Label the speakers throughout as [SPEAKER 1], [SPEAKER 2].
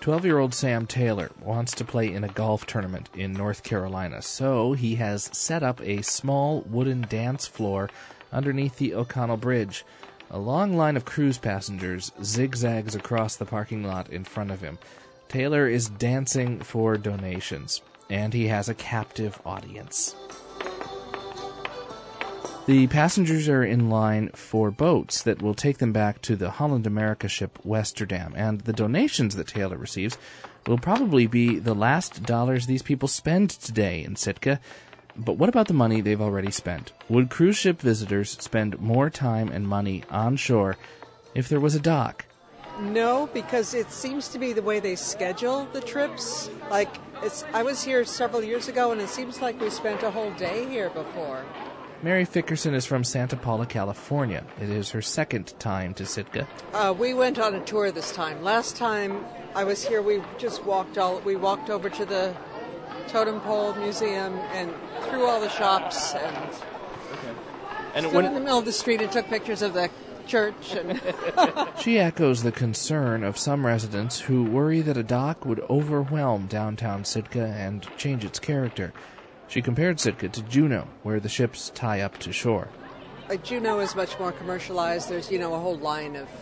[SPEAKER 1] 12-year-old Sam Taylor wants to play in a golf tournament in North Carolina, so he has set up a small wooden dance floor underneath the O'Connell Bridge. A long line of cruise passengers zigzags across the parking lot in front of him. Taylor is dancing for donations, and he has a captive audience. The passengers are in line for boats that will take them back to the Holland America ship Westerdam, and the donations that Taylor receives will probably be the last dollars these people spend today in Sitka. But what about the money they've already spent? Would cruise ship visitors spend more time and money on shore if there was a dock?
[SPEAKER 2] No, because it seems to be the way they schedule the trips. I was here several years ago, and it seems like we spent a whole day here before.
[SPEAKER 1] Mary Fickerson is from Santa Paula, California. It is her second time to Sitka.
[SPEAKER 2] We went on a tour this time. Last time I was here, we walked over to the Totem Pole Museum and through all the shops and stood in the middle of the street and took pictures of the church. And
[SPEAKER 1] She echoes the concern of some residents who worry that a dock would overwhelm downtown Sitka and change its character. She compared Sitka to Juneau, where the ships tie up to shore.
[SPEAKER 2] Juneau is much more commercialized. There's, a whole line of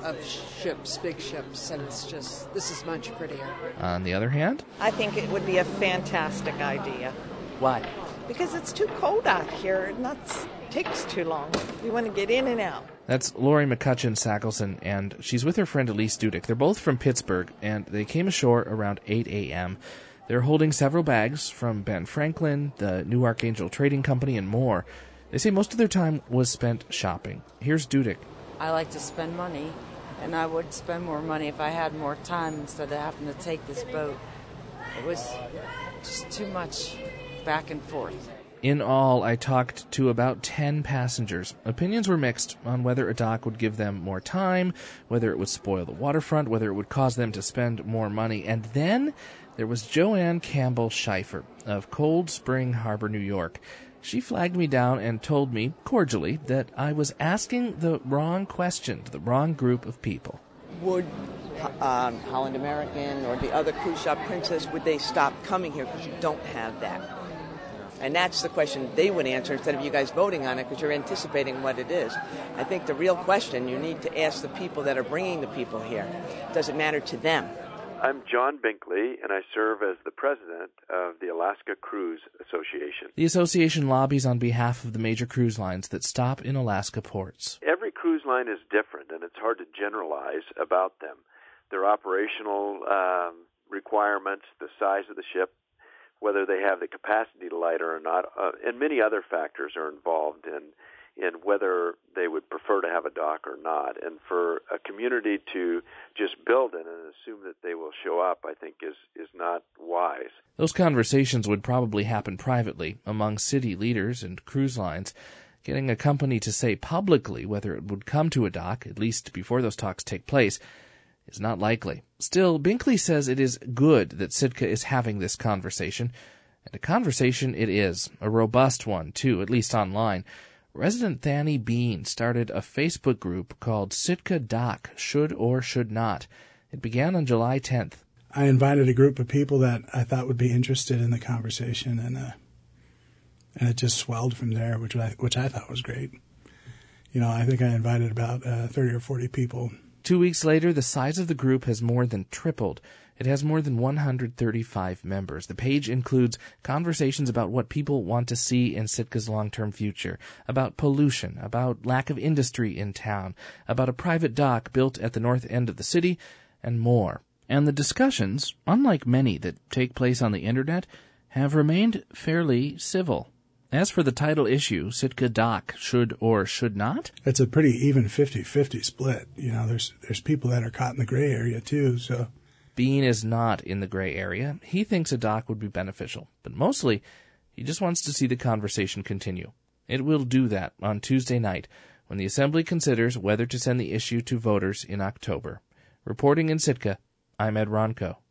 [SPEAKER 2] ships, big ships, and this is much prettier.
[SPEAKER 1] On the other hand,
[SPEAKER 3] I think it would be a fantastic idea.
[SPEAKER 1] why?
[SPEAKER 3] Because it's too cold out here, and that takes too long. We want to get in and out.
[SPEAKER 1] That's Lori McCutcheon-Sackelson, and she's with her friend Elise Dudek. They're both from Pittsburgh, and they came ashore around 8 a.m., They're holding several bags from Ben Franklin, the New Archangel Trading Company, and more. They say most of their time was spent shopping. Here's Dudek.
[SPEAKER 4] I like to spend money, and I would spend more money if I had more time instead of having to take this boat. It was just too much back and forth.
[SPEAKER 1] In all, I talked to about 10 passengers. Opinions were mixed on whether a dock would give them more time, whether it would spoil the waterfront, whether it would cause them to spend more money. And then there was Joanne Campbell Scheifer of Cold Spring Harbor, New York. She flagged me down and told me, cordially, that I was asking the wrong question to the wrong group of people.
[SPEAKER 5] Would Holland American or the other cruise shop Princess, would they stop coming here because you don't have that? And that's the question they would answer instead of you guys voting on it because you're anticipating what it is. I think the real question you need to ask the people that are bringing the people here, does it matter to them?
[SPEAKER 6] I'm John Binkley, and I serve as the president of the Alaska Cruise Association.
[SPEAKER 1] The association lobbies on behalf of the major cruise lines that stop in Alaska ports.
[SPEAKER 6] Every cruise line is different, and it's hard to generalize about them. Their operational requirements, the size of the ship, whether they have the capacity to lighter or not, and many other factors are involved in whether they would prefer to have a dock or not. And for a community to just build it and assume that they will show up, I think is not wise.
[SPEAKER 1] Those conversations would probably happen privately among city leaders and cruise lines. Getting a company to say publicly whether it would come to a dock, at least before those talks take place, is not likely. Still, Binkley says it is good that Sitka is having this conversation, and a conversation it is, a robust one, too, at least online. Resident Thani Bean started a Facebook group called Sitka Dock, Should or Should Not. It began on July 10th.
[SPEAKER 7] I invited a group of people that I thought would be interested in the conversation, and it just swelled from there, which I thought was great. I think I invited about 30 or 40 people.
[SPEAKER 1] 2 weeks later, the size of the group has more than tripled. It has more than 135 members. The page includes conversations about what people want to see in Sitka's long-term future, about pollution, about lack of industry in town, about a private dock built at the north end of the city, and more. And the discussions, unlike many that take place on the Internet, have remained fairly civil. As for the title issue, Sitka Dock, Should or Should Not?
[SPEAKER 7] It's a pretty even 50-50 split. There's people that are caught in the gray area, too, so...
[SPEAKER 1] Bean is not in the gray area. He thinks a dock would be beneficial, but mostly he just wants to see the conversation continue. It will do that on Tuesday night when the Assembly considers whether to send the issue to voters in October. Reporting in Sitka, I'm Ed Ronco.